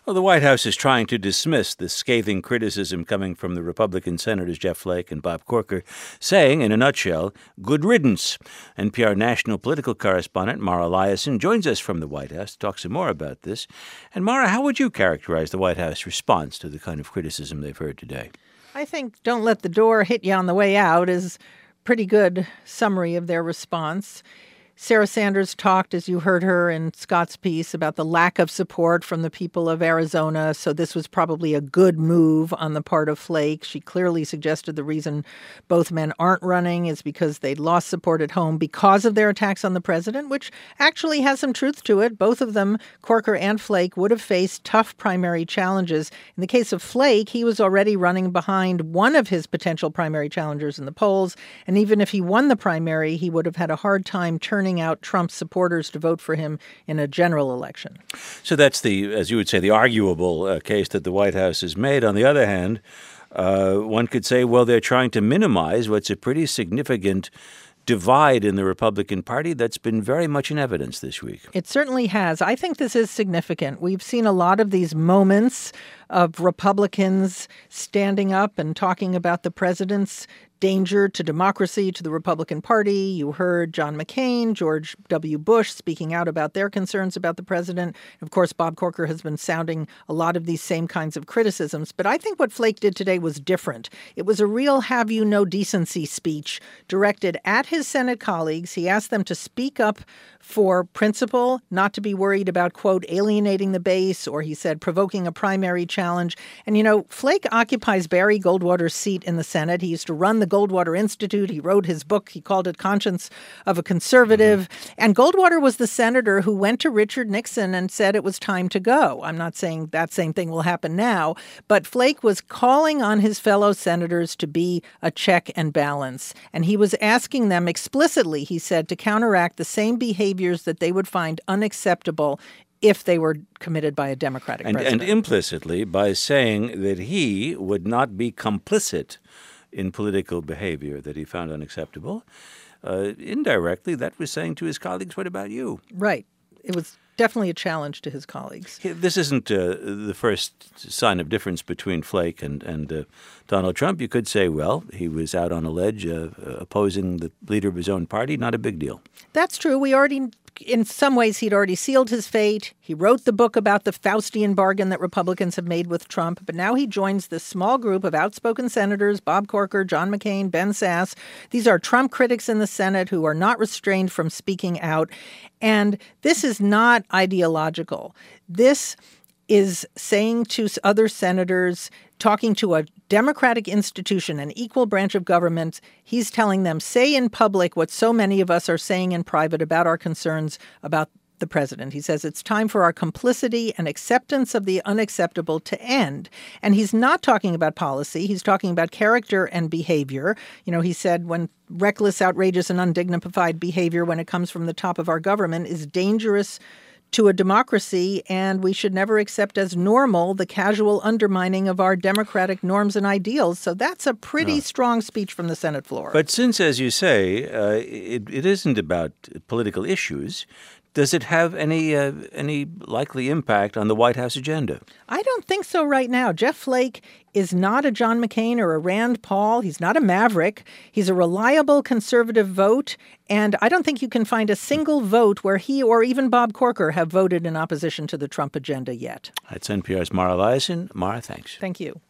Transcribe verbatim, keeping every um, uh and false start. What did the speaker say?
Well, the White House is trying to dismiss the scathing criticism coming from the Republican Senators Jeff Flake and Bob Corker, saying, in a nutshell, good riddance. N P R national political correspondent Mara Liasson joins us from the White House to talk some more about this. And Mara, how would you characterize the White House response to the kind of criticism they've heard today? I think "don't let the door hit you on the way out" is a pretty good summary of their response. Sarah Sanders talked, as you heard her in Scott's piece, about the lack of support from the people of Arizona. So this was probably a good move on the part of Flake. She clearly suggested the reason both men aren't running is because they'd lost support at home because of their attacks on the president, which actually has some truth to it. Both of them, Corker and Flake, would have faced tough primary challenges. In the case of Flake, he was already running behind one of his potential primary challengers in the polls. And even if he won the primary, he would have had a hard time turning out Trump's supporters to vote for him in a general election. So that's the, as you would say, the arguable uh, case that the White House has made. On the other hand, uh, one could say, well, they're trying to minimize what's a pretty significant divide in the Republican Party that's been very much in evidence this week. It certainly has. I think this is significant. We've seen a lot of these moments of Republicans standing up and talking about the president's danger to democracy, to the Republican Party. You heard John McCain, George W. Bush speaking out about their concerns about the president. Of course, Bob Corker has been sounding a lot of these same kinds of criticisms. But I think what Flake did today was different. It was a real have you no decency speech directed at his Senate colleagues. He asked them to speak up for principle, not to be worried about, quote, alienating the base, or he said provoking a primary challenge. And, you know, Flake occupies Barry Goldwater's seat in the Senate. He used to run the Goldwater Institute. He wrote his book. He called it Conscience of a Conservative. Mm-hmm. And Goldwater was the senator who went to Richard Nixon and said it was time to go. I'm not saying that same thing will happen now, but Flake was calling on his fellow senators to be a check and balance. And he was asking them explicitly, he said, to counteract the same behaviors that they would find unacceptable if they were committed by a Democratic and, president. And implicitly by saying that he would not be complicit in political behavior that he found unacceptable. Uh, indirectly, that was saying to his colleagues, what about you? Right. It was definitely a challenge to his colleagues. This isn't uh, the first sign of difference between Flake and, and uh, Donald Trump. You could say, well, he was out on a ledge uh, opposing the leader of his own party. Not a big deal. That's true. We already, in some ways, he'd already sealed his fate. He wrote the book about the Faustian bargain that Republicans have made with Trump. But now he joins this small group of outspoken senators, Bob Corker, John McCain, Ben Sasse. These are Trump critics in the Senate who are not restrained from speaking out. And this is not ideological. This is saying to other senators, talking to a democratic institution, an equal branch of government, he's telling them, say in public what so many of us are saying in private about our concerns about the president. He says it's time for our complicity and acceptance of the unacceptable to end. And he's not talking about policy. He's talking about character and behavior. You know, he said when reckless, outrageous, and undignified behavior when it comes from the top of our government is dangerous to a democracy, and we should never accept as normal the casual undermining of our democratic norms and ideals. So that's a pretty no. strong speech from the Senate floor. But since, as you say, uh, it, it isn't about political issues, does it have any uh, any likely impact on the White House agenda? I don't think so right now. Jeff Flake is not a John McCain or a Rand Paul. He's not a maverick. He's a reliable conservative vote. And I don't think you can find a single vote where he or even Bob Corker have voted in opposition to the Trump agenda yet. That's N P R's Mara Liasson. Mara, thanks. Thank you.